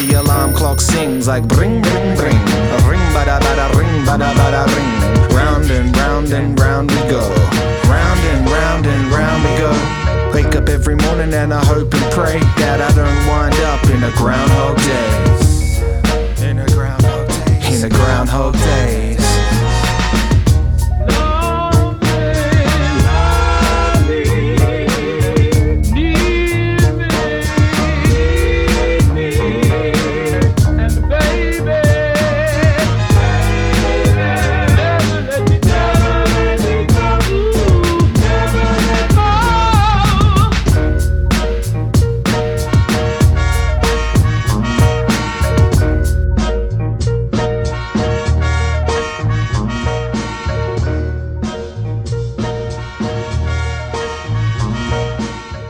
the alarm clock sings like bring, bring, bring. A ring, bada, bada, ring, bada, bada, ring. Round and round and round we go. Round and round and round we go. Wake up every morning and I hope and pray that I don't wind up in a Groundhog Day. In a Groundhog Day. In a Groundhog Day.